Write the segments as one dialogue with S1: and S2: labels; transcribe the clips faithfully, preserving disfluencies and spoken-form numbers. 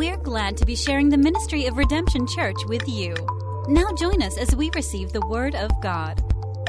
S1: We're glad to be sharing the ministry of Redemption Church with you. Now join us as we receive the Word of God.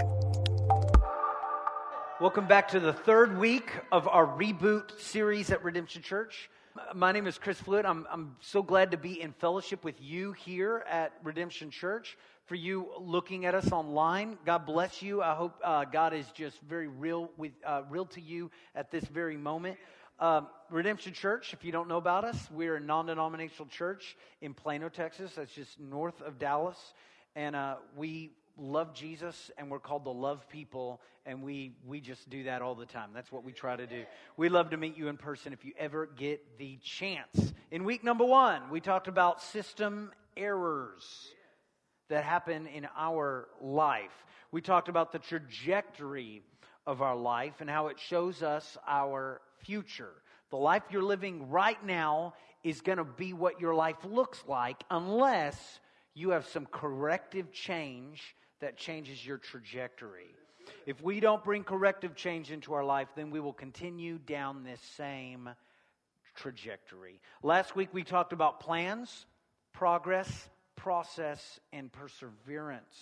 S2: Welcome back to the third week of our reboot series at Redemption Church. My name is Chris Fluid. I'm, I'm so glad to be in fellowship with you here at Redemption Church. For you looking at us online, God bless you. I hope uh, God is just very real with uh, real to you at this very moment. Um, Redemption Church, if you don't know about us, we're a non-denominational church in Plano, Texas. That's just north of Dallas. And uh, we love Jesus, and we're called to love people, and we we just do that all the time. That's what we try to do. We'd love to meet you in person if you ever get the chance. In week number one, we talked about system errors that happen in our life. We talked about the trajectory of our life and how it shows us our future. The life you're living right now is going to be what your life looks like unless you have some corrective change that changes your trajectory. If we don't bring corrective change into our life, then we will continue down this same trajectory. Last week we talked about plans, progress, process, and perseverance.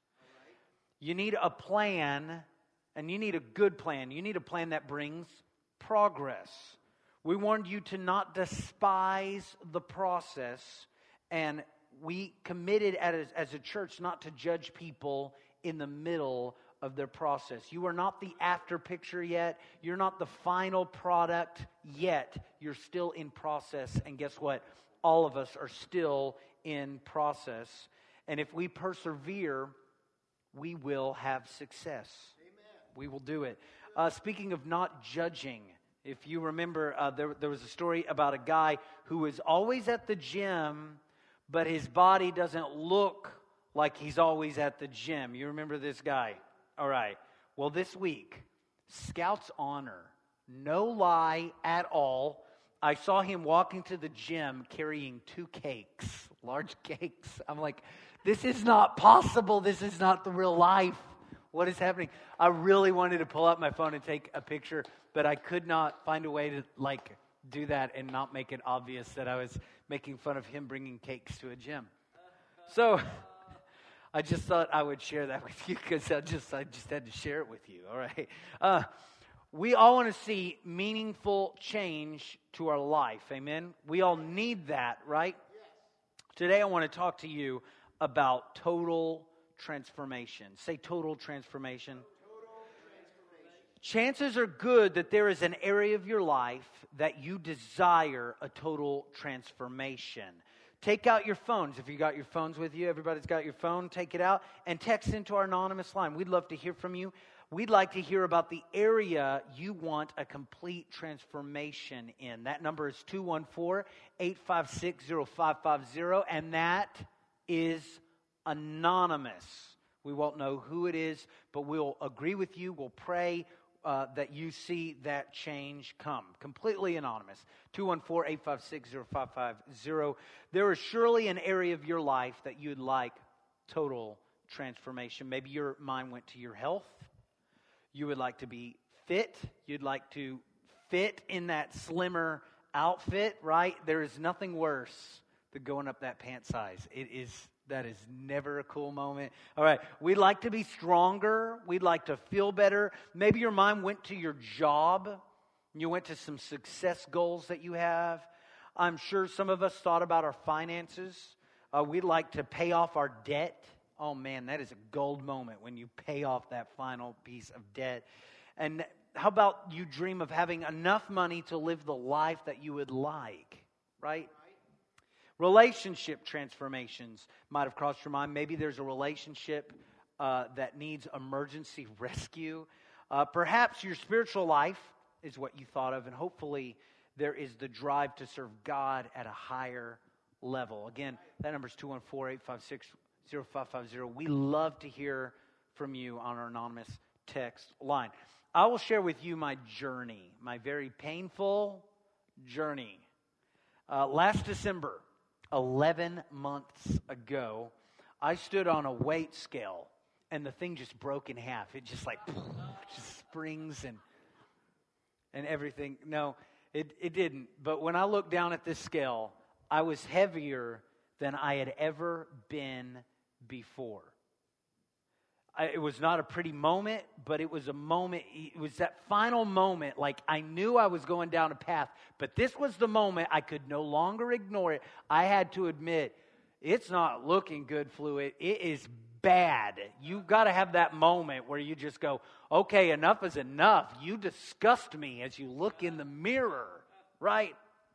S2: You need a plan, and you need a good plan. You need a plan that brings progress. We warned you to not despise the process, and we committed as, as a church not to judge people in the middle of their process. You are not the after picture yet. You're not the final product yet. You're still in process, and guess what? All of us are still in process. And if we persevere, we will have success. Amen. We will do it. Uh, speaking of not judging, if you remember, uh, there, there was a story about a guy who was always at the gym, but his body doesn't look like he's always at the gym. You remember this guy? All right. Well, this week, Scouts Honor, no lie at all, I saw him walking to the gym carrying two cakes, large cakes. I'm like, this is not possible. This is not the real life. What is happening? I really wanted to pull out my phone and take a picture, but I could not find a way to like do that and not make it obvious that I was making fun of him bringing cakes to a gym. So I just thought I would share that with you because I just I just had to share it with you. All right. Uh, we all want to see meaningful change to our life. Amen. We all need that, right? Today I want to talk to you about total transformation. Say total transformation. Total transformation. Chances are good that there is an area of your life that you desire a total transformation. Take out your phones. If you got your phones with you, everybody's got your phone, take it out and text into our anonymous line. We'd love to hear from you. We'd like to hear about the area you want a complete transformation in. That number is two one four, eight five six, zero five five zero, and that is anonymous. We won't know who it is, but we'll agree with you. We'll pray uh, that you see that change come. Completely anonymous. two one four, eight five six, zero five five zero. There is surely an area of your life that you'd like total transformation. Maybe your mind went to your health. You would like to be fit. You'd like to fit in that slimmer outfit, right? There is nothing worse than going up that pant size. It is, that is never a cool moment. All right, we'd like to be stronger. We'd like to feel better. Maybe your mind went to your job. You went to some success goals that you have. I'm sure some of us thought about our finances. Uh, we'd like to pay off our debt. Oh man, that is a gold moment when you pay off that final piece of debt. And how about you dream of having enough money to live the life that you would like, right? Relationship transformations might have crossed your mind. Maybe there's a relationship uh, that needs emergency rescue. Uh, perhaps your spiritual life is what you thought of, and hopefully there is the drive to serve God at a higher level. Again, that number is two one four, eight five six, zero five five zero. We love to hear from you on our anonymous text line. I will share with you my journey, my very painful journey. Uh, last December, eleven months ago, I stood on a weight scale, and the thing just broke in half. It just like just springs and and everything. No, it it didn't. But when I looked down at this scale, I was heavier than I had ever been before. I, it was not a pretty moment, but it was a moment, it was that final moment, like I knew I was going down a path, but this was the moment I could no longer ignore it. I had to admit, it's not looking good, Fluid. It is bad. You've got to have that moment where you just go, okay, enough is enough. You disgust me as you look in the mirror, right?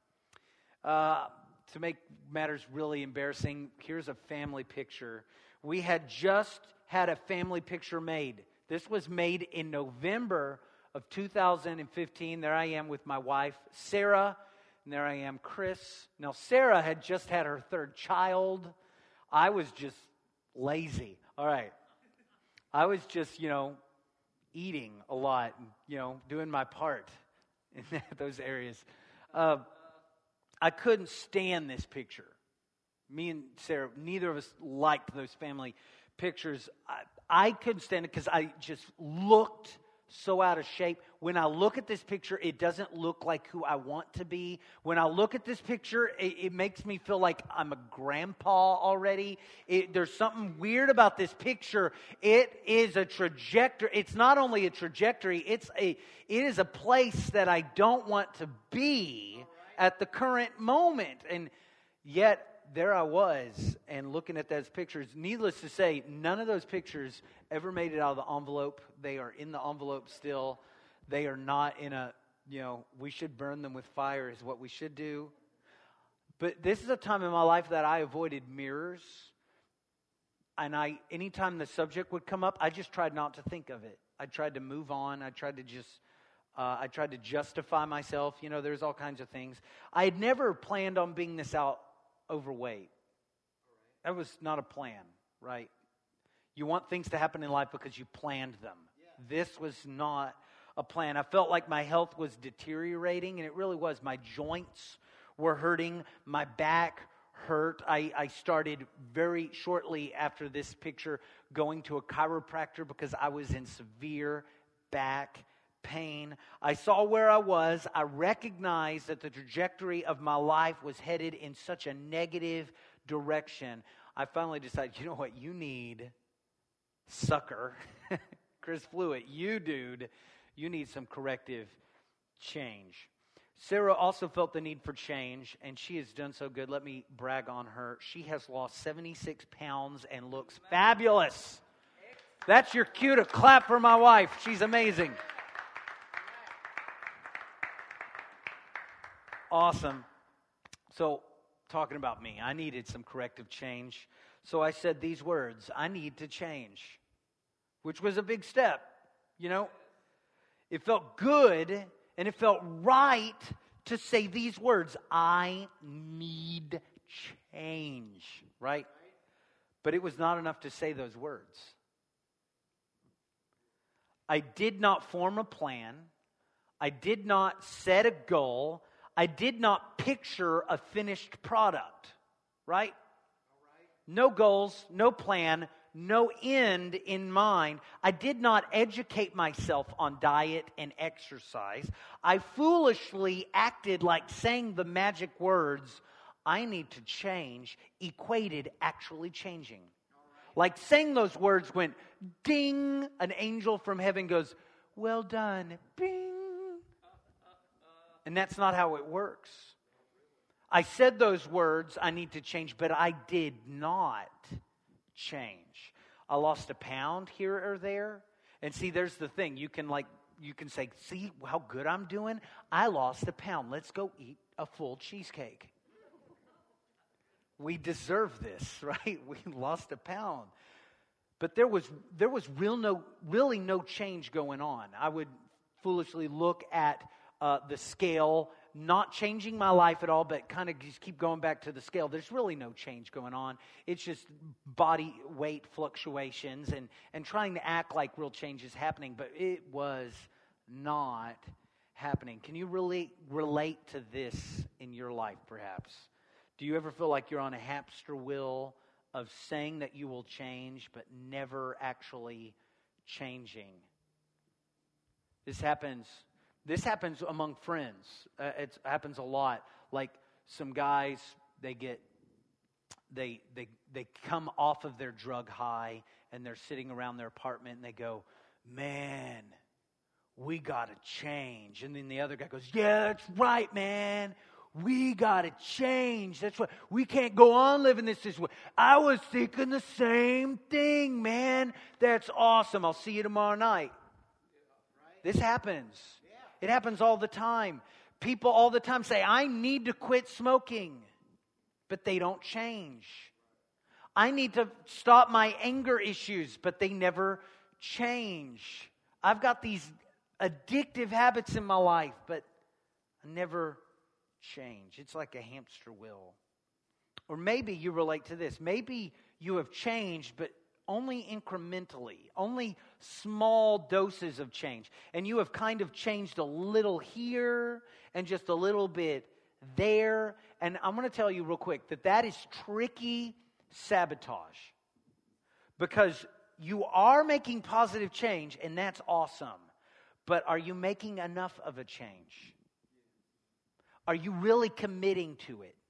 S2: Uh, to make matters really embarrassing, here's a family picture. We had just had a family picture made. This was made in November of two thousand fifteen. There I am with my wife, Sarah, and there I am, Chris. Now, Sarah had just had her third child. I was just lazy. All right. I was just, you know, eating a lot, and, you know, doing my part in those areas. Uh, I couldn't stand this picture. Me and Sarah, neither of us liked those family pictures. I, I couldn't stand it because I just looked so out of shape. When I look at this picture, it doesn't look like who I want to be. When I look at this picture, it, it makes me feel like I'm a grandpa already. It, there's something weird about this picture. It is a trajectory. It's not only a trajectory, it's a it is a place that I don't want to be at the current moment. And yet, there I was, and looking at those pictures. Needless to say, none of those pictures ever made it out of the envelope. They are in the envelope still. They are not in a, you know, we should burn them with fire is what we should do. But this is a time in my life that I avoided mirrors. And I, anytime the subject would come up, I just tried not to think of it. I tried to move on. I tried to just, uh, I tried to justify myself. You know, there's all kinds of things. I had never planned on being this out overweight. That was not a plan, right? You want things to happen in life because you planned them. Yeah. This was not a plan. I felt like my health was deteriorating, and it really was. My joints were hurting. My back hurt. I, I started very shortly after this picture going to a chiropractor because I was in severe back pain. I saw where I was. I recognized that the trajectory of my life was headed in such a negative direction. I finally decided, you know what, you need, sucker, Chris Fluid, you dude, you need some corrective change. Sarah also felt the need for change, and she has done so good. Let me brag on her. She has lost seventy-six pounds and looks fabulous. That's your cue to clap for my wife. She's amazing. Awesome. So, talking about me, I needed some corrective change. So I said these words, I need to change, which was a big step, you know. It felt good and it felt right to say these words, I need change, right? But it was not enough to say those words. I did not form a plan. I did not set a goal. I did not picture a finished product, right? No goals, no plan, no end in mind. I did not educate myself on diet and exercise. I foolishly acted like saying the magic words, I need to change, equated actually changing. Like saying those words went ding, an angel from heaven goes, well done, bing. And that's not how it works. I said those words, I need to change, but I did not change. I lost a pound here or there. And see, there's the thing. You can like, you can say, see how good I'm doing? I lost a pound. Let's go eat a full cheesecake. We deserve this, right? We lost a pound. But there was there was real no really no change going on. I would foolishly look at uh, the scale, not changing my life at all, but kind of just keep going back to the scale. There's really no change going on. It's just body weight fluctuations and, and trying to act like real change is happening, but it was not happening. Can you really relate to this in your life, perhaps? Do you ever feel like you're on a hamster wheel of saying that you will change, but never actually changing? This happens. This happens among friends. Uh, it happens a lot. Like some guys they get, they they they come off of their drug high and they're sitting around their apartment and they go, man, we got to change. And then the other guy goes, yeah, that's right, man. We got to change. That's what, we can't go on living this this way. I was thinking the same thing, man. That's awesome. I'll see you tomorrow night. This happens. It happens all the time. People all the time say, I need to quit smoking, but they don't change. I need to stop my anger issues, but they never change. I've got these addictive habits in my life, but I never change. It's like a hamster wheel. Or maybe you relate to this. Maybe you have changed, but only incrementally, only small doses of change. And you have kind of changed a little here and just a little bit there. And I'm going to tell you real quick that that is tricky sabotage. Because you are making positive change, and that's awesome. But are you making enough of a change? Are you really committing to it?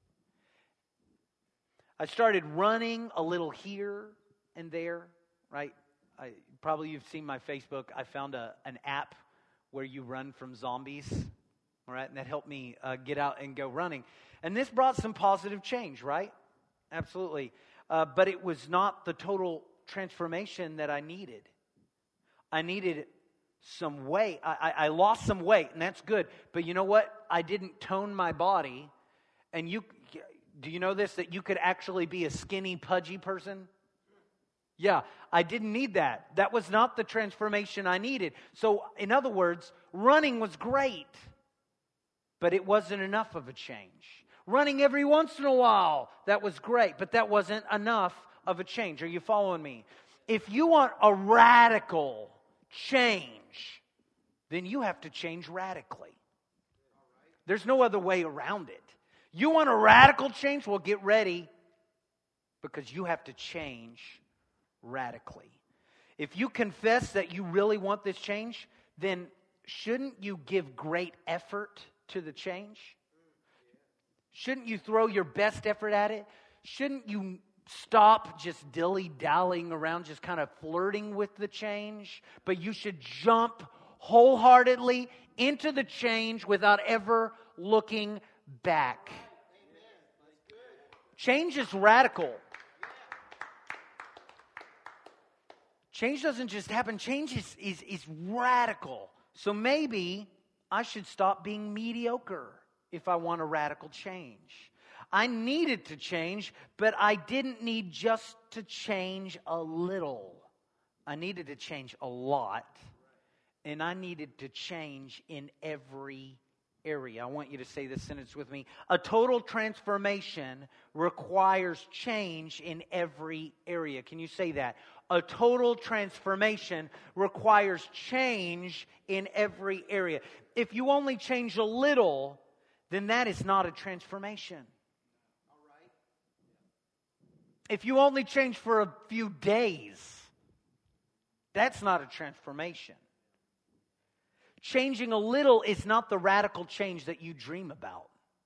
S2: I started running a little here and there, right? I, probably you've seen my Facebook. I found a, an app where you run from zombies, all right? And that helped me uh, get out and go running. And this brought some positive change, right? Absolutely. Uh, but it was not the total transformation that I needed. I needed some weight. I, I, I lost some weight, and that's good. But you know what? I didn't tone my body. And you, do you know this? That you could actually be a skinny, pudgy person? Yeah, I didn't need that. That was not the transformation I needed. So, in other words, running was great, but it wasn't enough of a change. Running every once in a while, that was great, but that wasn't enough of a change. Are you following me? If you want a radical change, then you have to change radically. There's no other way around it. You want a radical change? Well, get ready, because you have to change radically. If you confess that you really want this change, then shouldn't you give great effort to the change? Shouldn't you throw your best effort at it? Shouldn't you stop just dilly-dallying around, just kind of flirting with the change? But you should jump wholeheartedly into the change without ever looking back. Change is radical. Change doesn't just happen. Change is, is, is radical. So maybe I should stop being mediocre if I want a radical change. I needed to change, but I didn't need just to change a little. I needed to change a lot, and I needed to change in every area. I want you to say this sentence with me. A total transformation requires change in every area. Can you say that? A total transformation requires change in every area. If you only change a little, then that is not a transformation. If you only change for a few days, that's not a transformation. Changing a little is not the radical change that you dream about.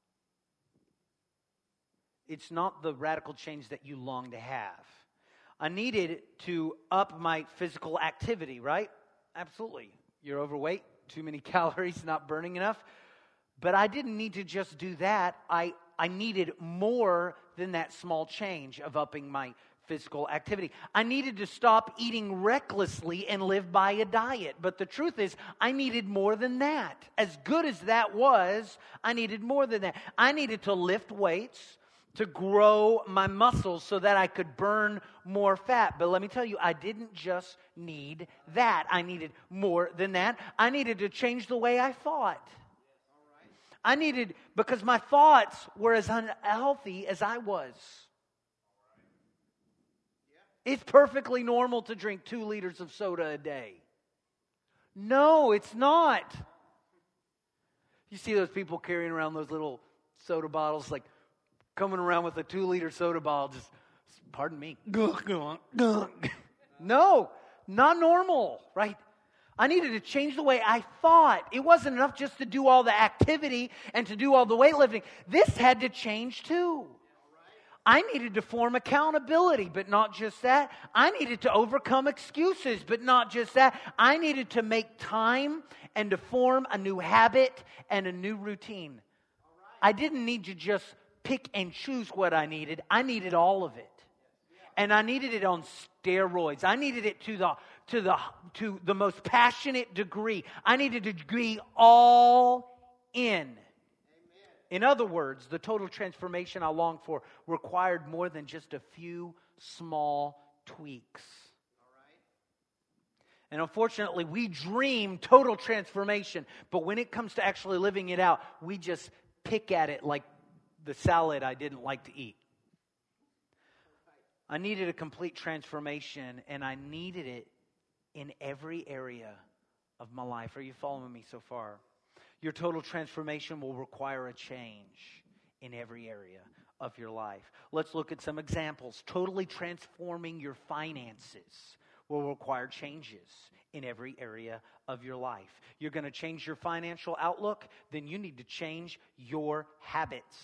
S2: It's not the radical change that you long to have. I needed to up my physical activity, right? Absolutely. You're overweight, too many calories, not burning enough. But I didn't need to just do that. I, I needed more than that small change of upping my physical activity. I needed to stop eating recklessly and live by a diet. But the truth is, I needed more than that. As good as that was, I needed more than that. I needed to lift weights to grow my muscles so that I could burn more fat. But let me tell you, I didn't just need that. I needed more than that. I needed to change the way I thought. I needed, because my thoughts were as unhealthy as I was. It's perfectly normal to drink two liters of soda a day. No, it's not. You see those people carrying around those little soda bottles, like coming around with a two-liter soda bottle, just, pardon me. No, not normal, right? I needed to change the way I thought. It wasn't enough just to do all the activity and to do all the weightlifting. This had to change too. I needed to form accountability, but not just that. I needed to overcome excuses, but not just that. I needed to make time and to form a new habit and a new routine. I didn't need to just pick and choose what I needed. I needed all of it. And I needed it on steroids. I needed it to the to the to the most passionate degree. I needed to be all in. In other words, the total transformation I longed for required more than just a few small tweaks. And unfortunately, we dream total transformation, but when it comes to actually living it out, we just pick at it like the salad I didn't like to eat. I needed a complete transformation, and I needed it in every area of my life. Are you following me so far? Your total transformation will require a change in every area of your life. Let's look at some examples. Totally transforming your finances will require changes in every area of your life. You're going to change your financial outlook, then you need to change your habits.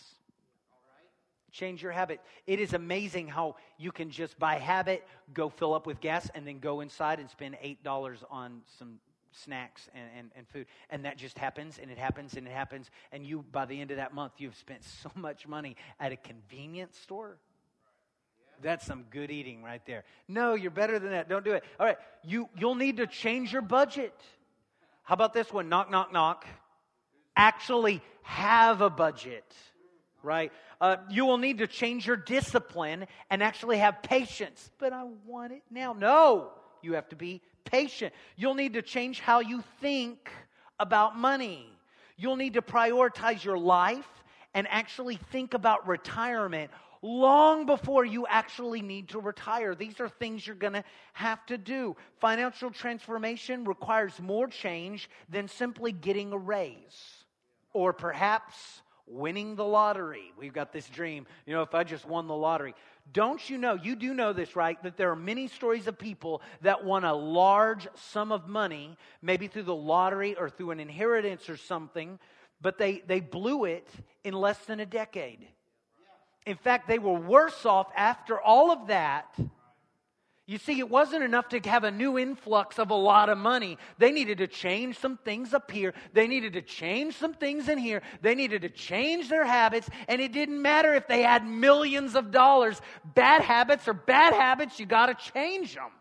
S2: Change your habit. It is amazing how you can just by habit go fill up with gas and then go inside and spend eight dollars on some snacks and, and, and food. And that just happens and it happens and it happens. And you, by the end of that month, you've spent so much money at a convenience store. That's some good eating right there. No, you're better than that. Don't do it. All right, you, you'll need to change your budget. How about this one? Knock, knock, knock. Actually have a budget. Right? Uh, you will need to change your discipline and actually have patience. But I want it now. No, you have to be patient. You'll need to change how you think about money. You'll need to prioritize your life and actually think about retirement long before you actually need to retire. These are things you're going to have to do. Financial transformation requires more change than simply getting a raise or perhaps winning the lottery. We've got this dream, you know, if I just won the lottery. Don't you know, you do know this, right? That there are many stories of people that won a large sum of money, maybe through the lottery or through an inheritance or something, but they, they blew it in less than a decade. In fact, they were worse off after all of that. You see, it wasn't enough to have a new influx of a lot of money. They needed to change some things up here. They needed to change some things in here. They needed to change their habits. And it didn't matter if they had millions of dollars. Bad habits are bad habits. You got to change them.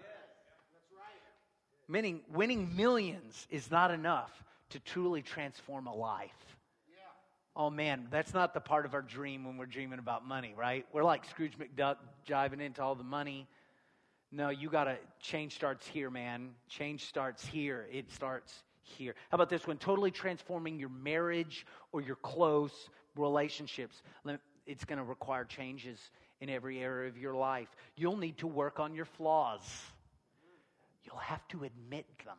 S2: Meaning, winning millions is not enough to truly transform a life. Oh man, that's not the part of our dream when we're dreaming about money, right? We're like Scrooge McDuck jiving into all the money. No, you got to, change starts here, man. Change starts here. It starts here. How about this one? Totally transforming your marriage or your close relationships. It's going to require changes in every area of your life. You'll need to work on your flaws. You'll have to admit them.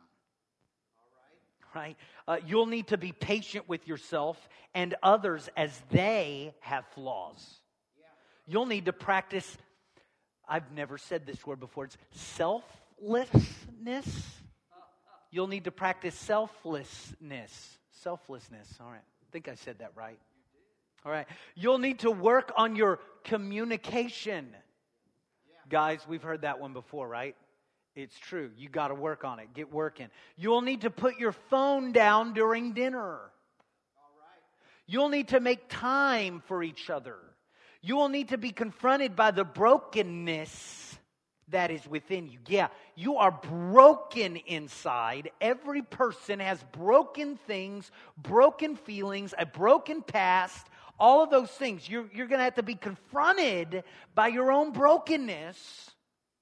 S2: Right? Uh, you'll need to be patient with yourself and others as they have flaws. You'll need to practice, I've never said this word before, it's selflessness. You'll need to practice selflessness. Selflessness. All right. I think I said that right. All right. You'll need to work on your communication. Guys, we've heard that one before, right? It's true. You got to work on it. Get working. You'll need to put your phone down during dinner. All right. You'll need to make time for each other. You will need to be confronted by the brokenness that is within you. Yeah, you are broken inside. Every person has broken things, broken feelings, a broken past, all of those things. You're, you're going to have to be confronted by your own brokenness.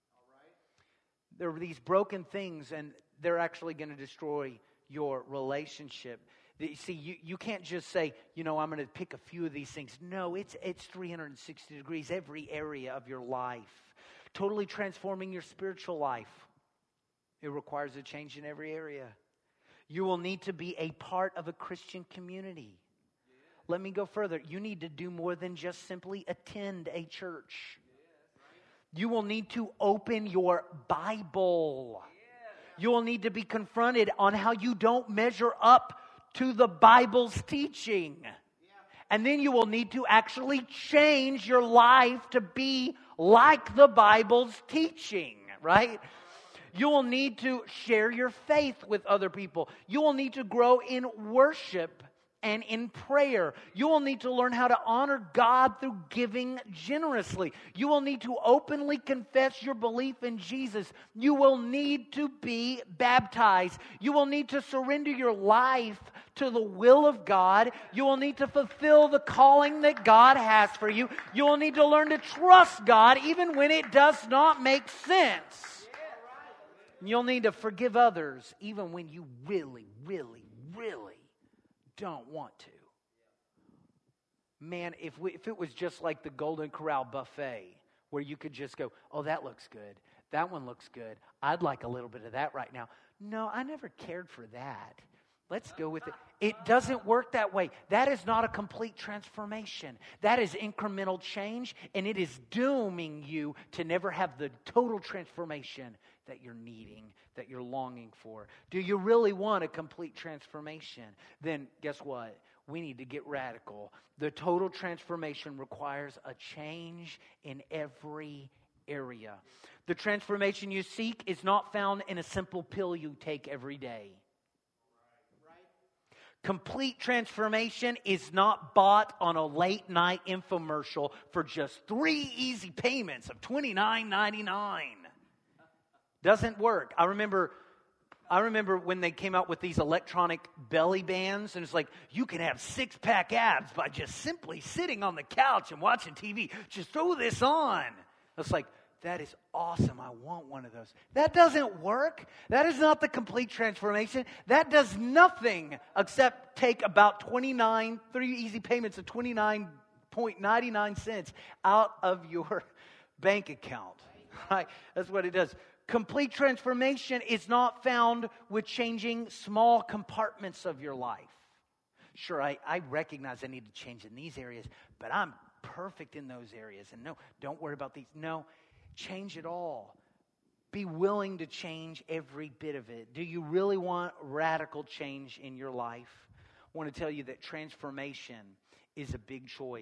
S2: There are these broken things, and they're actually going to destroy your relationship. You see, you, you can't just say, you know, I'm going to pick a few of these things. No, it's it's three hundred sixty degrees, every area of your life. Totally transforming your spiritual life. It requires a change in every area. You will need to be a part of a Christian community. Let me go further. You need to do more than just simply attend a church. You will need to open your Bible. You will need to be confronted on how you don't measure up to the Bible's teaching. And then you will need to actually change your life to be like the Bible's teaching, right? You will need to share your faith with other people. You will need to grow in worship and in prayer. You will need to learn how to honor God through giving generously. You will need to openly confess your belief in Jesus. You will need to be baptized. You will need to surrender your life to the will of God. You will need to fulfill the calling that God has for you. You will need to learn to trust God even when it does not make sense. You'll need to forgive others even when you really, really, really don't want to. Man, if we, if it was just like the Golden Corral buffet, where you could just go, oh, that looks good. That one looks good. I'd like a little bit of that right now. No, I never cared for that. Let's go with it. It doesn't work that way. That is not a complete transformation. That is incremental change, and it is dooming you to never have the total transformation that you're needing, that you're longing for. Do you really want a complete transformation? Then guess what? We need to get radical. The total transformation requires a change in every area. The transformation you seek is not found in a simple pill you take every day. Complete transformation is not bought on a late night infomercial for just three easy payments of twenty-nine ninety-nine. Doesn't work. I remember I remember when they came out with these electronic belly bands, and it's like, you can have six-pack abs by just simply sitting on the couch and watching T V. Just throw this on. It's like, that is awesome. I want one of those. That doesn't work. That is not the complete transformation. That does nothing except take about twenty-nine, three easy payments of twenty-nine ninety-nine cents out of your bank account. Right? That's what it does. Complete transformation is not found with changing small compartments of your life. Sure, I, I recognize I need to change in these areas, but I'm perfect in those areas. And no, don't worry about these. No, change it all. Be willing to change every bit of it. Do you really want radical change in your life? I want to tell you that transformation is a big choice.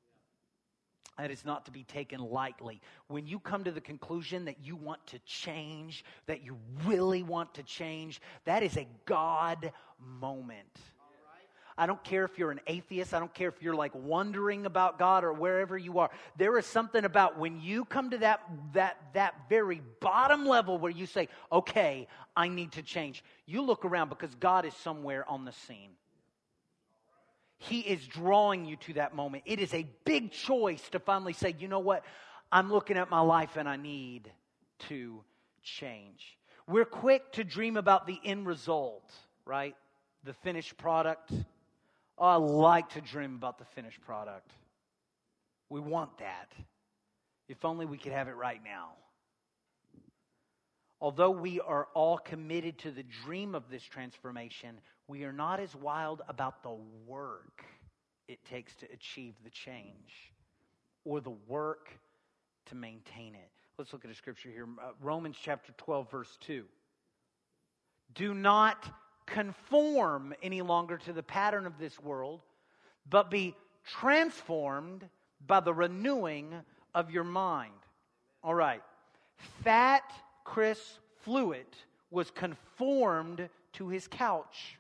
S2: That is not to be taken lightly. When you come to the conclusion that you want to change, that you really want to change, that is a God moment. I don't care if you're an atheist. I don't care if you're like wondering about God or wherever you are. There is something about when you come to that, that, that very bottom level where you say, okay, I need to change. You look around because God is somewhere on the scene. He is drawing you to that moment. It is a big choice to finally say, you know what? I'm looking at my life and I need to change. We're quick to dream about the end result, right? The finished product. Oh, I like to dream about the finished product. We want that. If only we could have it right now. Although we are all committed to the dream of this transformation, we are not as wild about the work it takes to achieve the change or the work to maintain it. Let's look at a scripture here. Uh, Romans chapter twelve, verse two. Do not conform any longer to the pattern of this world, but be transformed by the renewing of your mind. All right. Fat Chris Fluitt was conformed to his couch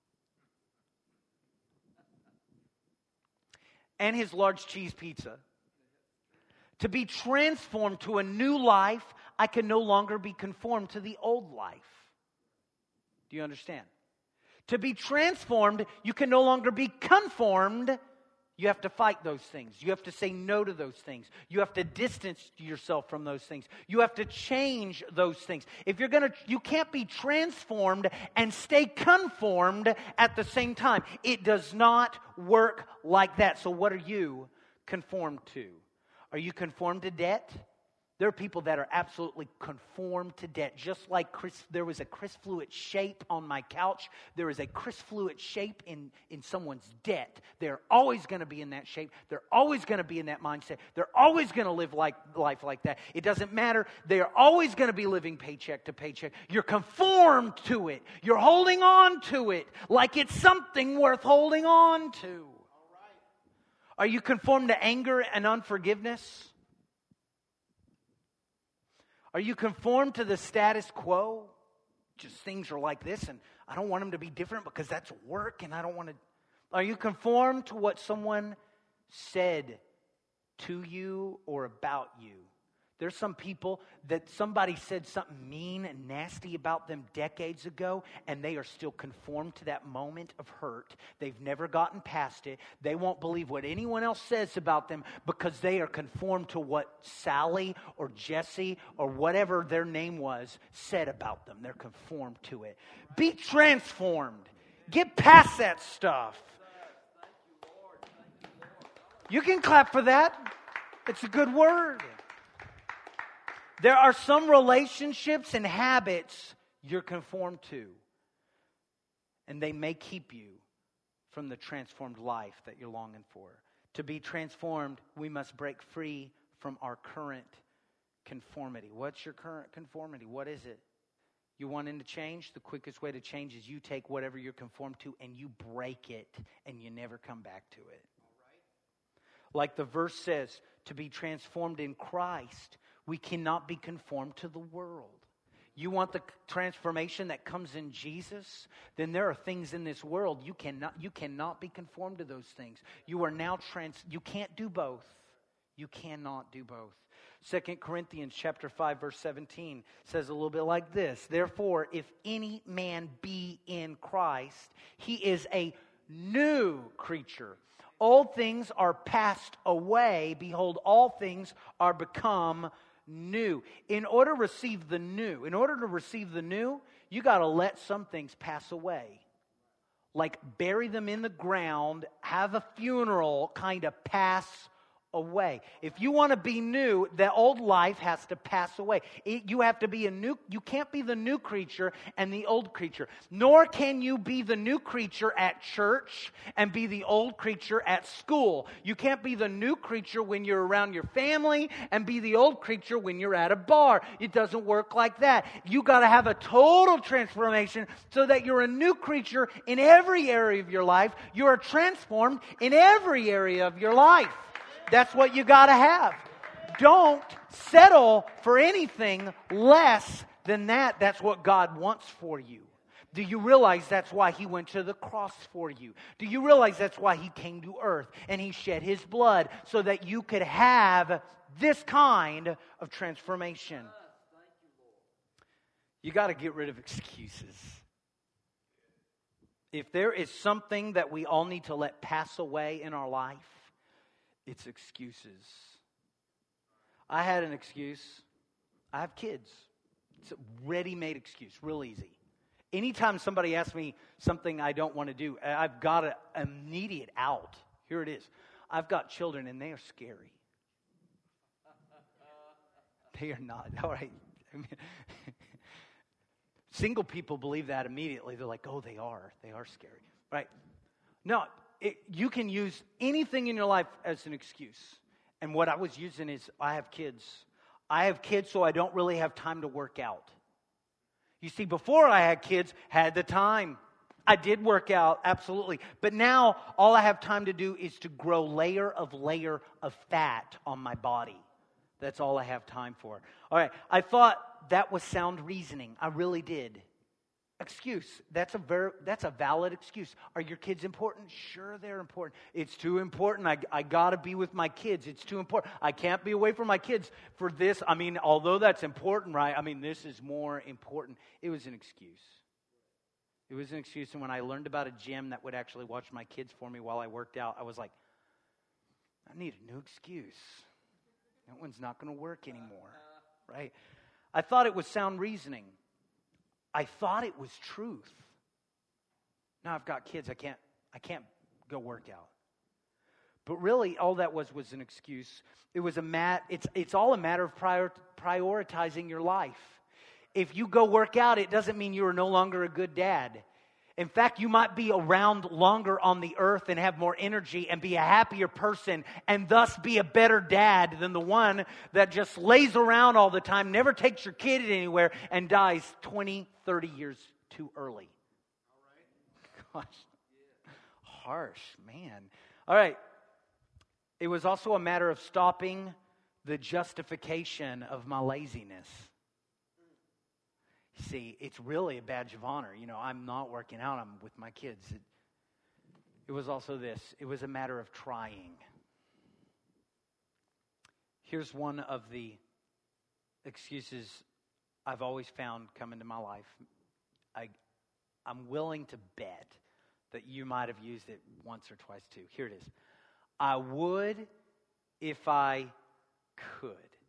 S2: and his large cheese pizza. To be transformed to a new life, I can no longer be conformed to the old life. Do you understand? To be transformed, you can no longer be conformed. You have to fight those things. You have to say no to those things. You have to distance yourself from those things. You have to change those things. If you're going to, you can't be transformed and stay conformed at the same time. It does not work like that. So what are you conformed to? Are you conformed to debt? There are people that are absolutely conformed to debt. Just like Chris, there was a Chris Fluitt shape on my couch, there is a Chris Fluitt shape in, in someone's debt. They're always going to be in that shape. They're always going to be in that mindset. They're always going to live like life like that. It doesn't matter. They're always going to be living paycheck to paycheck. You're conformed to it. You're holding on to it like it's something worth holding on to. Are you conformed to anger and unforgiveness? Are you conformed to the status quo? Just things are like this and I don't want them to be different because that's work and I don't want to. Are you conformed to what someone said to you or about you? There's some people that somebody said something mean and nasty about them decades ago, and they are still conformed to that moment of hurt. They've never gotten past it. They won't believe what anyone else says about them because they are conformed to what Sally or Jesse or whatever their name was said about them. They're conformed to it. Be transformed. Get past that stuff. You can clap for that. It's a good word. There are some relationships and habits you're conformed to. And they may keep you from the transformed life that you're longing for. To be transformed, we must break free from our current conformity. What's your current conformity? What is it? You wanting to change? The quickest way to change is you take whatever you're conformed to and you break it and you never come back to it. Like the verse says, to be transformed in Christ, we cannot be conformed to the world. You want the transformation that comes in Jesus? Then there are things in this world you cannot you cannot be conformed to those things. You are now trans you can't do both. You cannot do both. Second Corinthians chapter five verse seventeen says a little bit like this. Therefore, if any man be in Christ, he is a new creature. Old things are passed away. Behold, all things are become new. In order to receive the new, in order to receive the new, you got to let some things pass away. Like bury them in the ground, have a funeral, kind of pass away. If you want to be new, the old life has to pass away. It, you have to be a new, you can't be the new creature and the old creature. Nor can you be the new creature at church and be the old creature at school. You can't be the new creature when you're around your family and be the old creature when you're at a bar. It doesn't work like that. You got to have a total transformation so that you're a new creature in every area of your life. You are transformed in every area of your life. That's what you got to have. Don't settle for anything less than that. That's what God wants for you. Do you realize that's why He went to the cross for you? Do you realize that's why He came to earth and He shed His blood so that you could have this kind of transformation? You got to get rid of excuses. If there is something that we all need to let pass away in our life, it's excuses. I had an excuse. I have kids. It's a ready-made excuse, real easy. Anytime somebody asks me something I don't want to do, I've got an immediate out. Here it is. I've got children and they are scary. They are not. All right. I mean, single people believe that immediately. They're like, oh, they are. They are scary. Right? No. It, you can use anything in your life as an excuse. And what I was using is, I have kids. I have kids, so I don't really have time to work out. You see, before I had kids, had the time. I did work out, absolutely. But now, all I have time to do is to grow layer of layer of fat on my body. That's all I have time for. All right, I thought that was sound reasoning. I really did. Excuse. That's a very, that's a valid excuse. Are your kids important? Sure, they're important. It's too important. I, I got to be with my kids. It's too important. I can't be away from my kids for this. I mean, although that's important, right? I mean, this is more important. It was an excuse. It was an excuse. And when I learned about a gym that would actually watch my kids for me while I worked out, I was like, I need a new excuse. That one's not going to work anymore, right? I thought it was sound reasoning. I thought it was truth. Now I've got kids. I can't. I can't go work out. But really, all that was was an excuse. It was a mat. It's it's all a matter of prior, prioritizing your life. If you go work out, it doesn't mean you are no longer a good dad. In fact, you might be around longer on the earth and have more energy and be a happier person and thus be a better dad than the one that just lays around all the time, never takes your kid anywhere, and dies twenty, thirty years too early. All right. Gosh. Harsh, man. All right. It was also a matter of stopping the justification of my laziness. See, it's really a badge of honor. You know, I'm not working out, I'm with my kids. It, it was also this. It was a matter of trying. Here's one of the excuses I've always found come into my life. I, I'm willing to bet that you might have used it once or twice too. Here it is. I would if I could.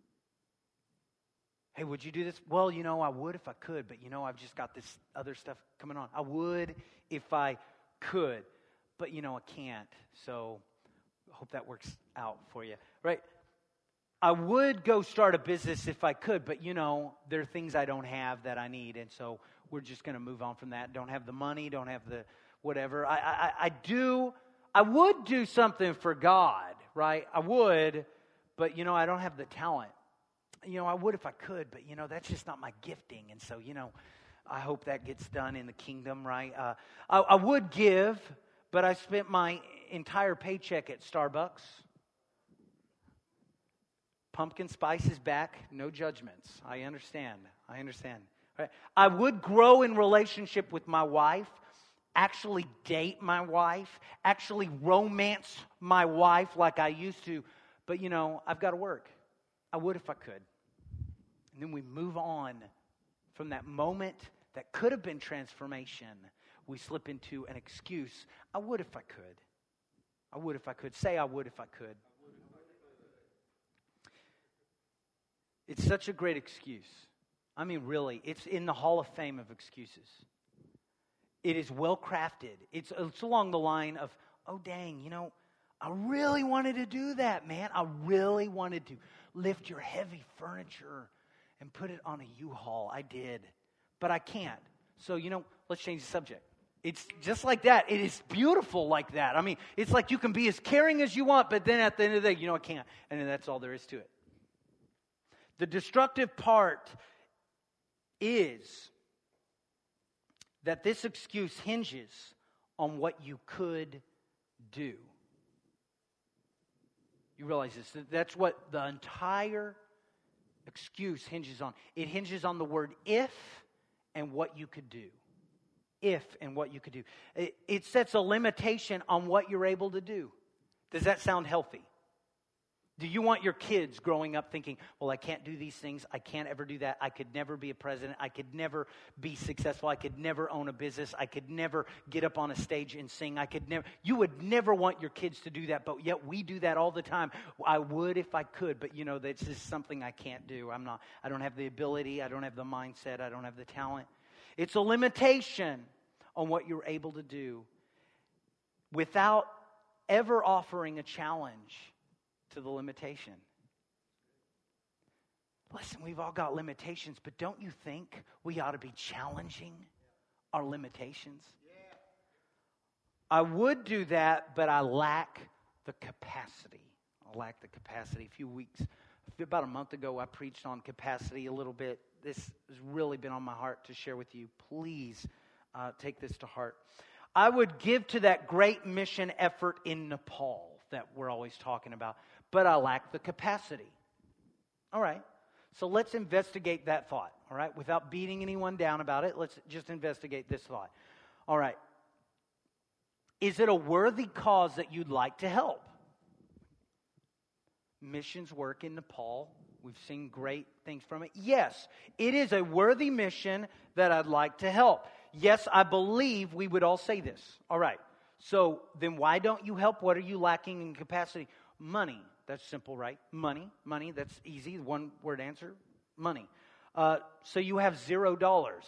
S2: Hey, would you do this? Well, you know, I would if I could, but you know, I've just got this other stuff coming on. I would if I could, but you know, I can't. So I hope that works out for you, right? I would go start a business if I could, but you know, there are things I don't have that I need, and so we're just going to move on from that. Don't have the money, don't have the whatever. I, I, I do, I would do something for God, right? I would, but you know, I don't have the talent. You know, I would if I could, but, you know, that's just not my gifting. And so, you know, I hope that gets done in the kingdom, right? Uh, I, I would give, but I spent my entire paycheck at Starbucks. Pumpkin spice is back. No judgments. I understand. I understand. Right? I would grow in relationship with my wife, actually date my wife, actually romance my wife like I used to. But, you know, I've got to work. I would if I could. And then we move on from that moment that could have been transformation. We slip into an excuse. I would if I could. I would if I could. Say I would if I could. It's such a great excuse. I mean, really, it's in the Hall of Fame of excuses. It is well crafted. It's, it's along the line of, oh, dang, you know, I really wanted to do that, man. I really wanted to lift your heavy furniture and put it on a U-Haul. I did, but I can't. So, you know, let's change the subject. It's just like that. It is beautiful like that. I mean, it's like you can be as caring as you want, but then at the end of the day, you know, I can't. And then that's all there is to it. The destructive part is that this excuse hinges on what you could do. You realize this. That's what the entire excuse hinges on. It hinges on the word if and what you could do. If and what you could do. It, it sets a limitation on what you're able to do. Does that sound healthy? Do you want your kids growing up thinking, well, I can't do these things. I can't ever do that. I could never be a president. I could never be successful. I could never own a business. I could never get up on a stage and sing. I could never. You would never want your kids to do that, but yet we do that all the time. I would if I could, but you know, that's just something I can't do. I'm not, I don't have the ability. I don't have the mindset. I don't have the talent. It's a limitation on what you're able to do without ever offering a challenge to the limitation. Listen, we've all got limitations, but don't you think we ought to be challenging our limitations? Yeah. I would do that, but I lack the capacity. I lack the capacity. A few weeks, about a month ago, I preached on capacity a little bit. This has really been on my heart to share with you. Please uh, take this to heart. I would give to that great mission effort in Nepal that we're always talking about, but I lack the capacity. All right, so let's investigate that thought, all right? Without beating anyone down about it, let's just investigate this thought. All right, is it a worthy cause that you'd like to help? Missions work in Nepal. We've seen great things from it. Yes, it is a worthy mission that I'd like to help. Yes, I believe we would all say this. All right. So then why don't you help? What are you lacking in capacity? Money. That's simple, right? Money. Money. That's easy. One word answer. Money. Uh, so you have zero dollars.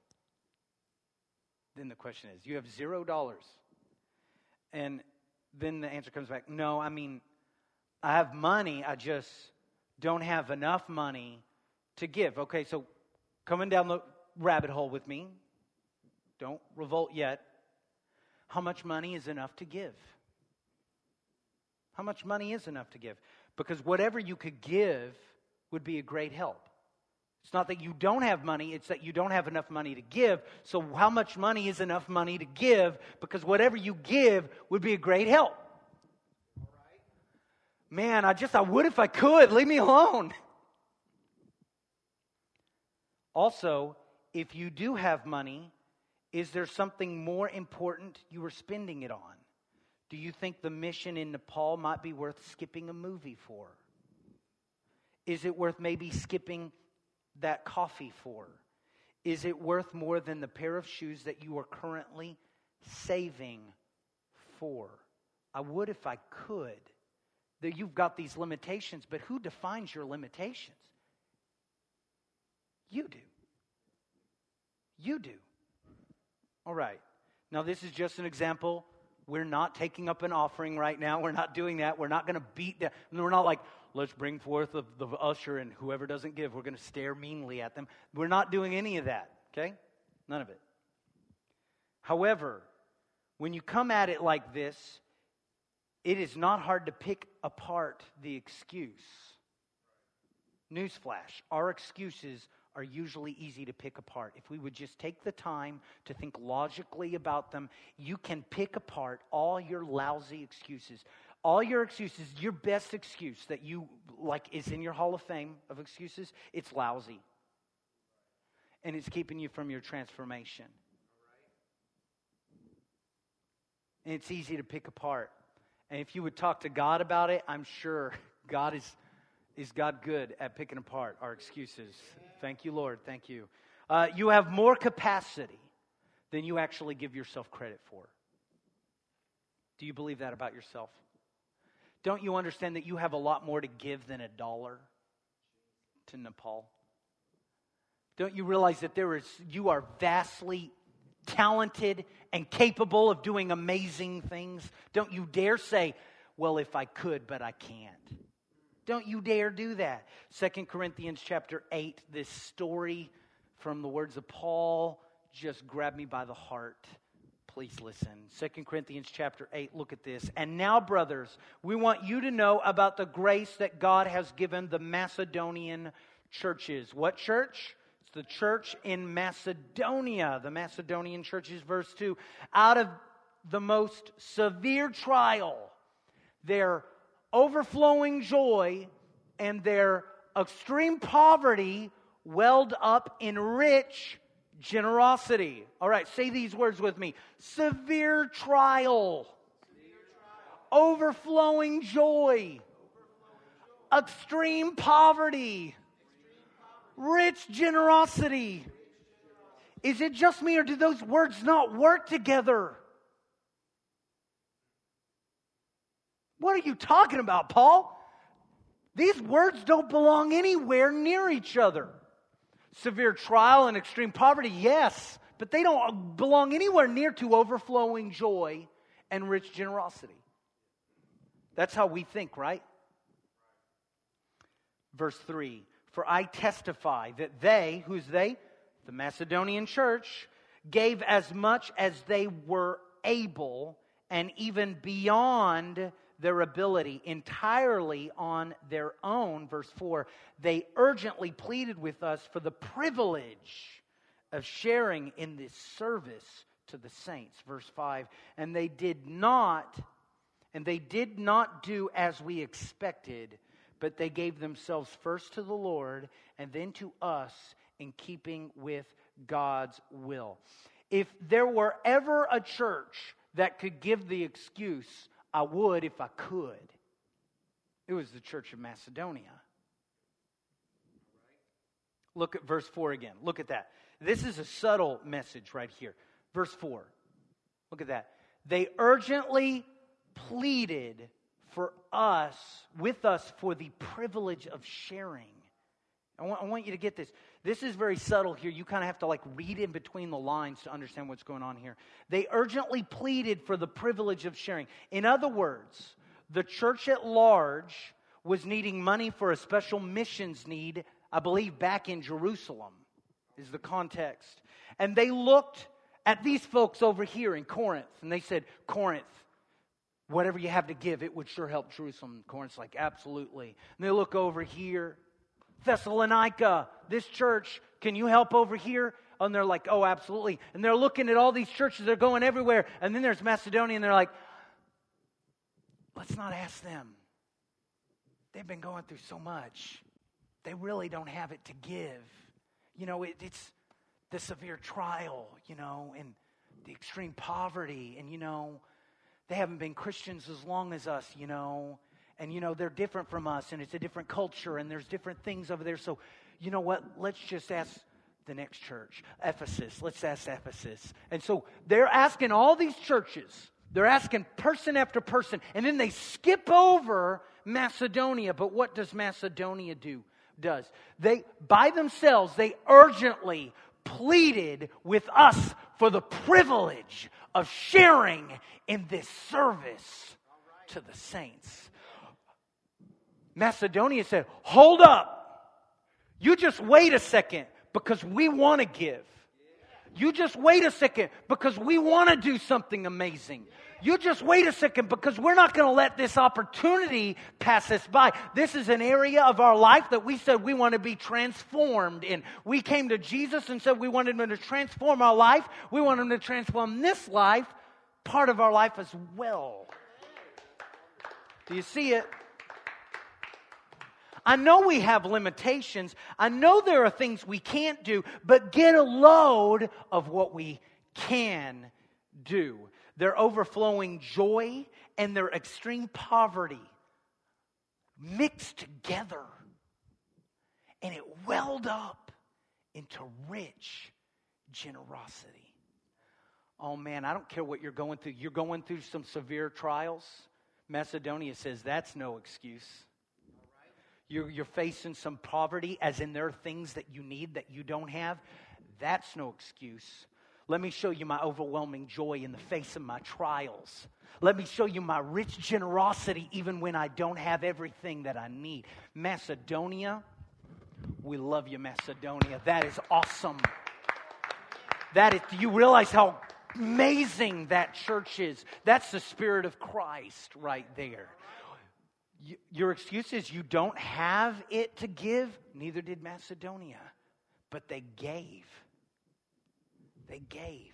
S2: Then the question is, you have zero dollars. And then the answer comes back, no, I mean, I have money. I just don't have enough money to give. Okay, so coming down the rabbit hole with me. Don't revolt yet. How much money is enough to give? How much money is enough to give? Because whatever you could give would be a great help. It's not that you don't have money, it's that you don't have enough money to give. So how much money is enough money to give? Because whatever you give would be a great help. Man, I just, I would if I could. Leave me alone. Also, if you do have money, is there something more important you are spending it on? Do you think the mission in Nepal might be worth skipping a movie for? Is it worth maybe skipping that coffee for? Is it worth more than the pair of shoes that you are currently saving for? I would if I could. That you've got these limitations, but who defines your limitations? You do. You do. All right. Now, this is just an example. We're not taking up an offering right now. We're not doing that. We're not going to beat that. We're not like, let's bring forth the, the usher, and whoever doesn't give, we're going to stare meanly at them. We're not doing any of that, okay? None of it. However, when you come at it like this, it is not hard to pick apart the excuse. Newsflash, our excuses are usually easy to pick apart. If we would just take the time to think logically about them, you can pick apart all your lousy excuses. All your excuses, your best excuse that you, like, is in your Hall of Fame of excuses, it's lousy. And it's keeping you from your transformation. And it's easy to pick apart. And if you would talk to God about it, I'm sure God is, is God good at picking apart our excuses. Thank you, Lord. Thank you. Uh, you have more capacity than you actually give yourself credit for. Do you believe that about yourself? Don't you understand that you have a lot more to give than a dollar to Nepal? Don't you realize that there is you are vastly talented and capable of doing amazing things? Don't you dare say, well, if I could, but I can't. Don't you dare do that. Second Corinthians chapter eight, this story from the words of Paul just grabbed me by the heart. Please listen. Second Corinthians chapter eight, look at this. And now, brothers, we want you to know about the grace that God has given the Macedonian churches. What church? It's the church in Macedonia. The Macedonian churches, verse two. Out of the most severe trial, their overflowing joy and their extreme poverty welled up in rich generosity. All right, say these words with me. Severe trial. Severe trial. Overflowing joy. Overflowing joy. Extreme poverty. Extreme poverty. Rich generosity. Rich generosity. Is it just me, or do those words not work together? What are you talking about, Paul? These words don't belong anywhere near each other. Severe trial and extreme poverty, yes, but they don't belong anywhere near to overflowing joy and rich generosity. That's how we think, right? Verse three, for I testify that they, who's they? The Macedonian church, gave as much as they were able and even beyond their ability, entirely on their own. Verse four, they urgently pleaded with us for the privilege of sharing in this service to the saints. Verse five, and they did not, and they did not do as we expected, but they gave themselves first to the Lord and then to us in keeping with God's will. If there were ever a church that could give the excuse, I would if I could, it was the church of Macedonia. Look at verse four again. Look at that. This is a subtle message right here. Verse four. Look at that. They urgently pleaded for us, with us, for the privilege of sharing. I want, I want you to get this. This is very subtle here. You kind of have to like read in between the lines to understand what's going on here. They urgently pleaded for the privilege of sharing. In other words, the church at large was needing money for a special missions need, I believe back in Jerusalem is the context. And they looked at these folks over here in Corinth and they said, Corinth, whatever you have to give, it would sure help Jerusalem. Corinth's like, absolutely. And they look over here. Thessalonica, this church, can you help over here? And they're like, oh, absolutely. And they're looking at all these churches, they're going everywhere. And then there's Macedonia, and they're like, let's not ask them. they've been going through so much. They really don't have it to give. You know, it, it's the severe trial, you know, and the extreme poverty. And, you know, they haven't been Christians as long as us, you know. And, you know, they're different from us, and it's a different culture, and there's different things over there. So, you know what? Let's just ask the next church, Ephesus. Let's ask Ephesus. And so they're asking all these churches. They're asking person after person. And then they skip over Macedonia. But what does Macedonia do? Does. They, by themselves, they urgently pleaded with us for the privilege of sharing in this service to the saints. Macedonia said, hold up. You just wait a second because we want to give. You just wait a second because we want to do something amazing. You just wait a second because we're not going to let this opportunity pass us by. This is an area of our life that we said we want to be transformed in. We came to Jesus and said we wanted Him to transform our life. We want Him to transform this life, part of our life as well. Do you see it? I know we have limitations. I know there are things we can't do, but get a load of what we can do. Their overflowing joy and their extreme poverty mixed together, and it welled up into rich generosity. Oh man, I don't care what you're going through. You're going through some severe trials. Macedonia says that's no excuse. You're, you're facing some poverty, as in there are things that you need that you don't have. That's no excuse. Let me show you my overwhelming joy in the face of my trials. Let me show you my rich generosity even when I don't have everything that I need. Macedonia, we love you, Macedonia. That is awesome. That is, do you realize how amazing that church is? That's the Spirit of Christ right there. Your excuse is you don't have it to give. Neither did Macedonia. But they gave. They gave.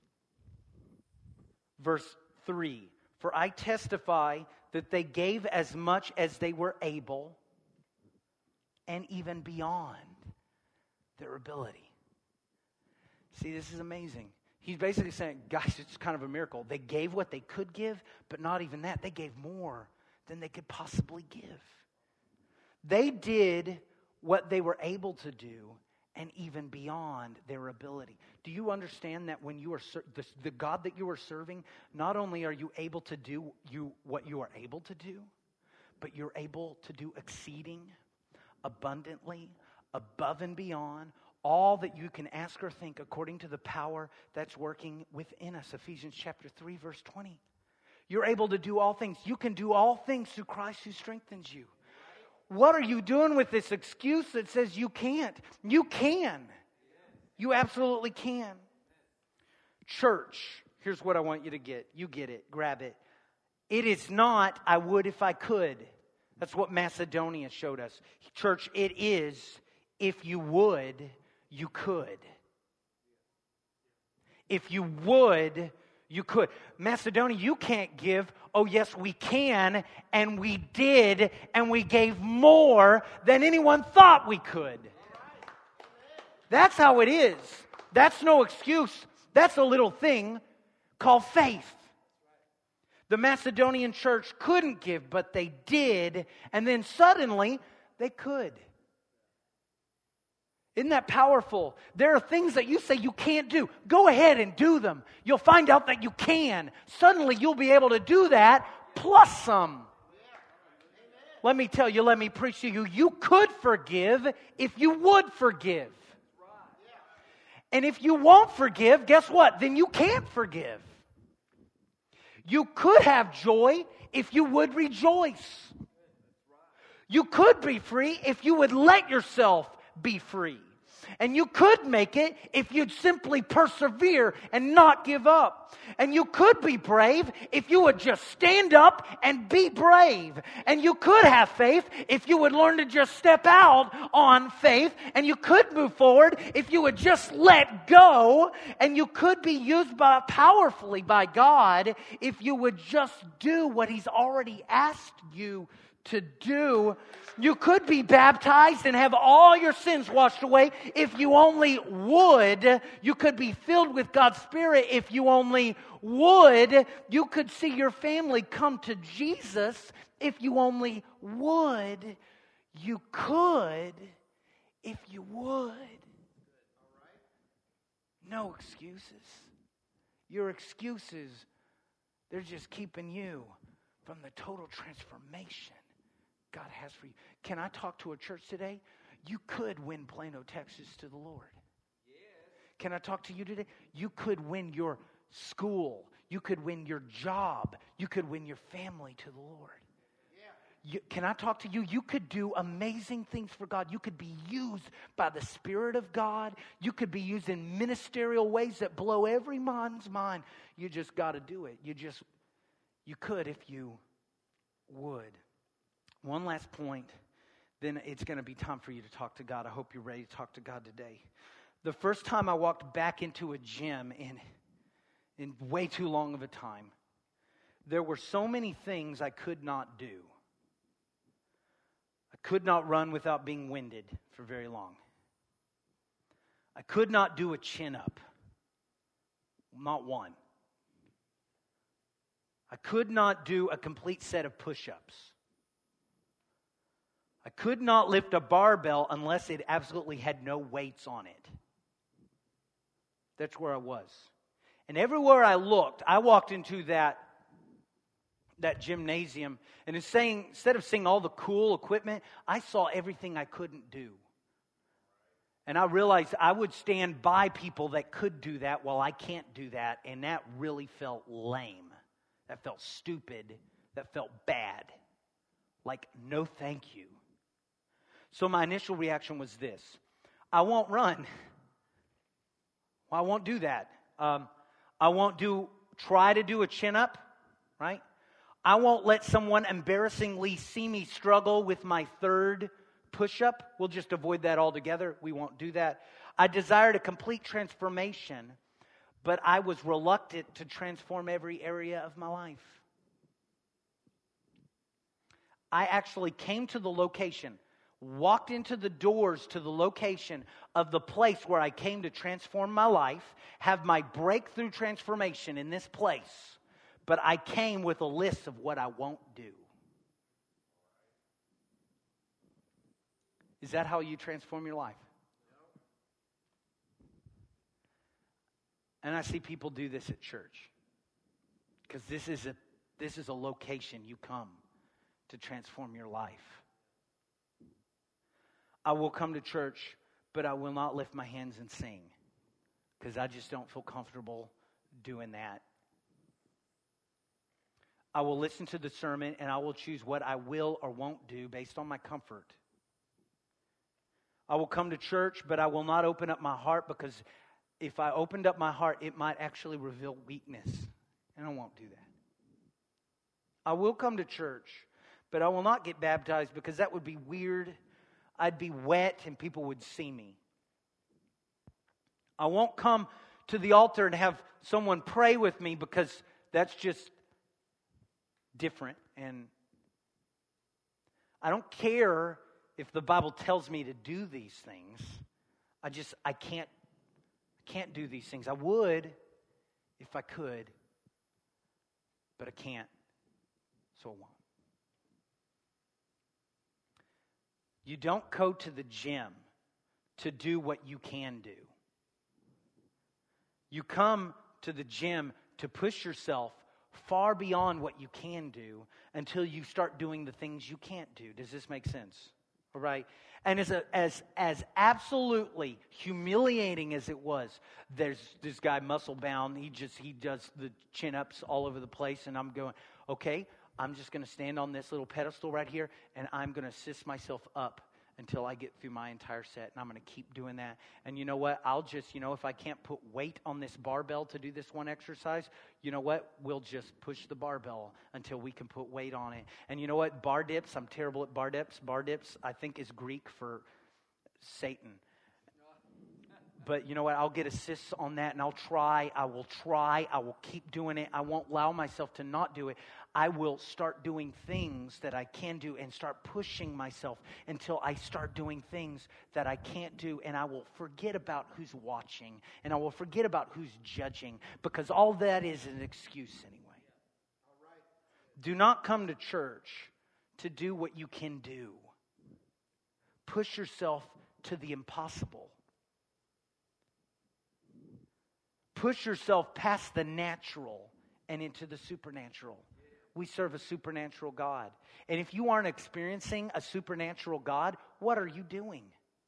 S2: Verse three. For I testify that they gave as much as they were able, and even beyond their ability. See, this is amazing. He's basically saying, guys, it's kind of a miracle. They gave what they could give, but not even that. They gave more than they could possibly give. They did what they were able to do, and even beyond their ability. Do you understand that when you are ser- the, the God that you are serving, not only are you able to do you what you are able to do, but you're able to do exceeding, abundantly, above and beyond all that you can ask or think according to the power that's working within us. Ephesians chapter three, verse twenty. You're able to do all things. You can do all things through Christ who strengthens you. What are you doing with this excuse that says you can't? You can. You absolutely can. Church, here's what I want you to get. You get it. Grab it. It is not, I would if I could. That's what Macedonia showed us. Church, it is, if you would, you could. If you would, you could. Macedonia, you can't give. Oh, yes, we can. And we did. And we gave more than anyone thought we could. That's how it is. That's no excuse. That's a little thing called faith. The Macedonian church couldn't give, but they did. And then suddenly, they could. Isn't that powerful? There are things that you say you can't do. Go ahead and do them. You'll find out that you can. Suddenly you'll be able to do that plus some. Let me tell you, let me preach to you. You could forgive if you would forgive. And if you won't forgive, guess what? Then you can't forgive. You could have joy if you would rejoice. You could be free if you would let yourself be free. And you could make it if you'd simply persevere and not give up. And you could be brave if you would just stand up and be brave. And you could have faith if you would learn to just step out on faith. And you could move forward if you would just let go. And you could be used by, powerfully by God if you would just do what He's already asked you to do. You could be baptized and have all your sins washed away if you only would. You could be filled with God's Spirit if you only would. You could see your family come to Jesus if you only would. You could if you would. No excuses. Your excuses, they're just keeping you from the total transformation God has for you. Can I talk to a church today? You could win Plano, Texas to the Lord. Yes. Can I talk to you today? You could win your school. You could win your job. You could win your family to the Lord. You, can I talk to you? You could do amazing things for God. You could be used by the Spirit of God. You could be used in ministerial ways that blow every man's mind. You just got to do it. You just, you could if you would. One last point, then it's going to be time for you to talk to God. I hope you're ready to talk to God today. The first time I walked back into a gym in, in way too long of a time, there were so many things I could not do. I could not run without being winded for very long. I could not do a chin-up. Not one. I could not do a complete set of push-ups. I could not lift a barbell unless it absolutely had no weights on it. That's where I was. And everywhere I looked, I walked into that that gymnasium, and it's saying, instead of seeing all the cool equipment, I saw everything I couldn't do. And I realized I would stand by people that could do that while I can't do that, and that really felt lame. That felt stupid. That felt bad. Like, no thank you. So my initial reaction was this: I won't run. Well, I won't do that. Um, I won't do, try to do a chin-up, right? I won't let someone embarrassingly see me struggle with my third push-up. We'll just avoid that altogether. We won't do that. I desired a complete transformation, but I was reluctant to transform every area of my life. I actually came to the location, walked into the doors to the location of the place where I came to transform my life, have my breakthrough transformation in this place. But I came with a list of what I won't do. Is that how you transform your life? And I see people do this at church. Because this is a this is a location you come to transform your life. I will come to church, but I will not lift my hands and sing. Because I just don't feel comfortable doing that. I will listen to the sermon and I will choose what I will or won't do based on my comfort. I will come to church, but I will not open up my heart, because if I opened up my heart, it might actually reveal weakness. And I won't do that. I will come to church, but I will not get baptized, because that would be weird. I'd be wet and people would see me. I won't come to the altar and have someone pray with me, because that's just different. And I don't care if the Bible tells me to do these things. I just, I can't, I can't do these things. I would if I could, but I can't, so I won't. You don't go to the gym to do what you can do. You come to the gym to push yourself far beyond what you can do until you start doing the things you can't do. Does this make sense? All right? And as a, as as absolutely humiliating as it was, there's this guy muscle bound. He just he does the chin ups all over the place, and I'm going, okay, I'm just going to stand on this little pedestal right here, and I'm going to assist myself up until I get through my entire set, and I'm going to keep doing that. And you know what? I'll just, you know, if I can't put weight on this barbell to do this one exercise, you know what? We'll just push the barbell until we can put weight on it. And you know what? Bar dips, I'm terrible at bar dips. Bar dips, I think, is Greek for Satan. But you know what? I'll get assists on that, and I'll try. I will try. I will keep doing it. I won't allow myself to not do it. I will start doing things that I can do and start pushing myself until I start doing things that I can't do, and I will forget about who's watching, and I will forget about who's judging, because all that is an excuse anyway. Do not come to church to do what you can do. Push yourself to the impossible. Push yourself past the natural and into the supernatural. We serve a supernatural God. And if you aren't experiencing a supernatural God, what are you doing?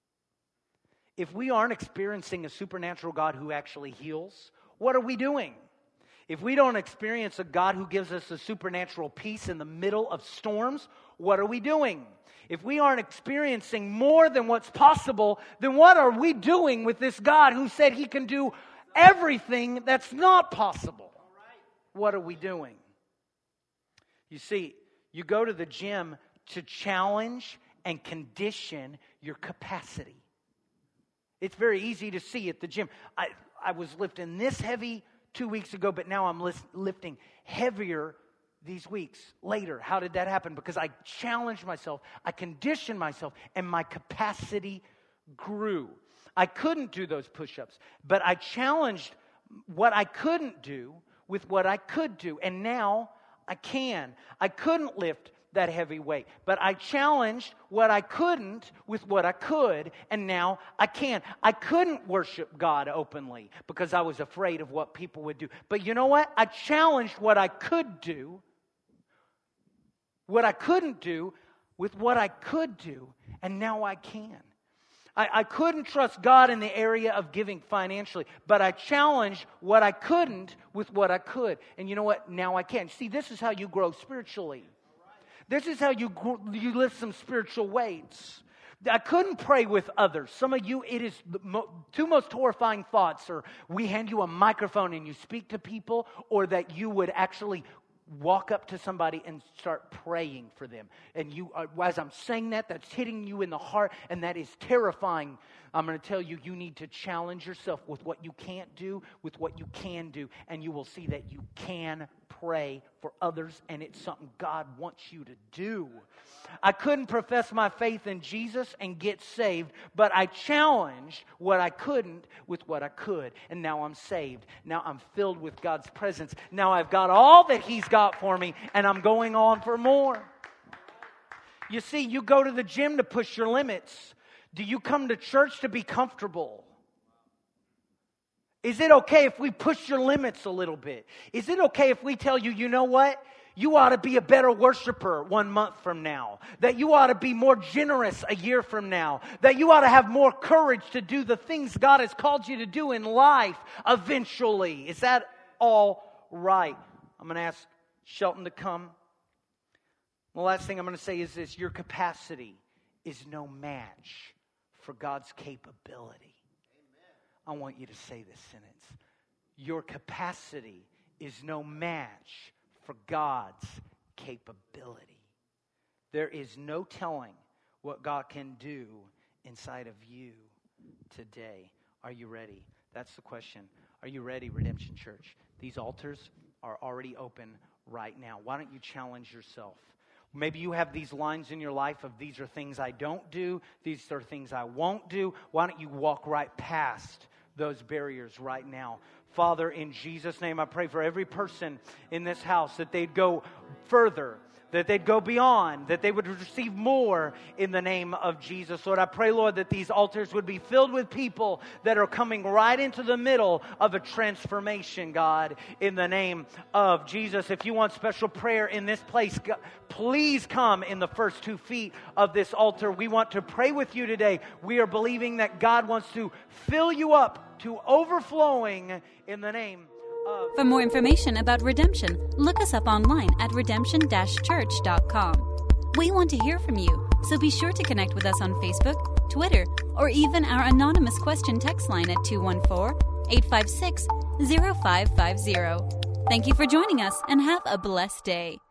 S2: If we aren't experiencing a supernatural God who actually heals, what are we doing? If we don't experience a God who gives us a supernatural peace in the middle of storms, what are we doing? If we aren't experiencing more than what's possible, then what are we doing with this God who said He can do everything that's not possible? What are we doing? You see, you go to the gym to challenge and condition your capacity. It's very easy to see at the gym. I, I was lifting this heavy two weeks ago, but now I'm lifting heavier these weeks later. How did that happen? Because I challenged myself, I conditioned myself, and my capacity grew. I couldn't do those push-ups, but I challenged what I couldn't do with what I could do, and now I can. I couldn't lift that heavy weight, but I challenged what I couldn't with what I could, and now I can. I couldn't worship God openly because I was afraid of what people would do. But you know what? I challenged what I could do, what I couldn't do with what I could do, and now I can. I, I couldn't trust God in the area of giving financially, but I challenged what I couldn't with what I could. And you know what? Now I can. See, this is how you grow spiritually. This is how you you lift some spiritual weights. I couldn't pray with others. Some of you, it is the mo- two most horrifying thoughts are we hand you a microphone and you speak to people, or that you would actually walk up to somebody and start praying for them. And you, uh, as I'm saying that, that's hitting you in the heart, and that is terrifying. I'm going to tell you, you need to challenge yourself with what you can't do, with what you can do, and you will see that you can pray for others, and it's something God wants you to do. I couldn't profess my faith in Jesus and get saved, but I challenged what I couldn't with what I could, and now I'm saved. Now I'm filled with God's presence. Now I've got all that He's got for me, and I'm going on for more. You see, you go to the gym to push your limits. Do you come to church to be comfortable? Is it okay if we push your limits a little bit? Is it okay if we tell you, you know what? You ought to be a better worshiper one month from now. That you ought to be more generous a year from now. That you ought to have more courage to do the things God has called you to do in life eventually. Is that all right? I'm going to ask Shelton to come. The last thing I'm going to say is this. Your capacity is no match for God's capability. Amen. I want you to say this sentence. Your capacity is no match for God's capability. There is no telling what God can do inside of you today. Are you ready? That's the question. Are you ready, Redemption Church? These altars are already open right now. Why don't you challenge yourself? Maybe you have these lines in your life of these are things I don't do, these are things I won't do. Why don't you walk right past those barriers right now? Father, in Jesus' name, I pray for every person in this house that they'd go further, that they'd go beyond, that they would receive more in the name of Jesus. Lord, I pray, Lord, that these altars would be filled with people that are coming right into the middle of a transformation, God, in the name of Jesus. If you want special prayer in this place, God, please come in the first two feet of this altar. We want to pray with you today. We are believing that God wants to fill you up to overflowing in the name of...
S1: For more information about Redemption, look us up online at redemption dash church dot com. We want to hear from you, so be sure to connect with us on Facebook, Twitter, or even our anonymous question text line at two one four, eight five six, zero five five zero. Thank you for joining us, and have a blessed day.